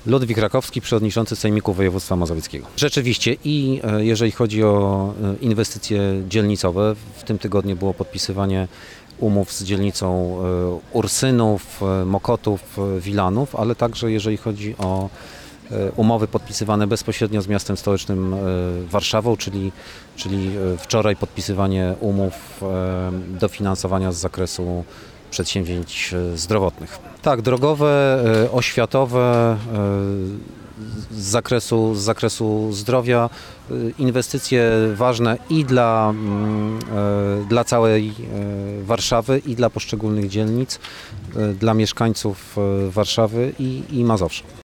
Ludwik Rakowski, przewodniczący Sejmiku Województwa Mazowieckiego. Rzeczywiście i jeżeli chodzi o inwestycje dzielnicowe, w tym tygodniu było podpisywanie umów z dzielnicą Ursynów, Mokotów, Wilanów, ale także jeżeli chodzi o umowy podpisywane bezpośrednio z miastem stołecznym Warszawą, czyli wczoraj podpisywanie umów dofinansowania z zakresu przedsięwzięć zdrowotnych. Tak, drogowe, oświatowe, z zakresu zdrowia, inwestycje ważne i dla całej Warszawy, i dla poszczególnych dzielnic, dla mieszkańców Warszawy i Mazowsza.